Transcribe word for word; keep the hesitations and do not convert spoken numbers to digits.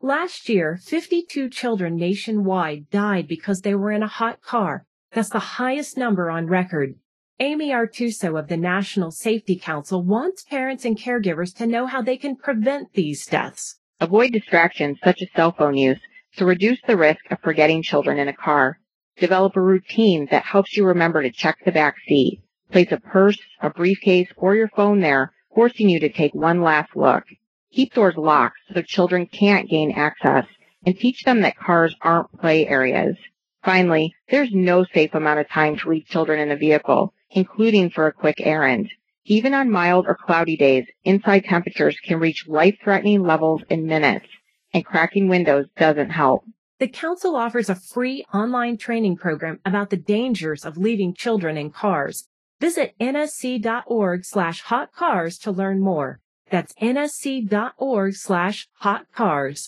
Last year, fifty-two children nationwide died because they were in a hot car. That's the highest number on record. Amy Artuso of the National Safety Council wants parents and caregivers to know how they can prevent these deaths. Avoid distractions such as cell phone use to reduce the risk of forgetting children in a car. Develop a routine that helps you remember to check the back seat. Place a purse, a briefcase, or your phone there, forcing you to take one last look. Keep doors locked so children can't gain access, and teach them that cars aren't play areas. Finally, there's no safe amount of time to leave children in a vehicle, including for a quick errand. Even on mild or cloudy days, inside temperatures can reach life-threatening levels in minutes, and cracking windows doesn't help. The Council offers a free online training program about the dangers of leaving children in cars. Visit nsc.org slash hot cars to learn more. That's nsc.org slash hot cars.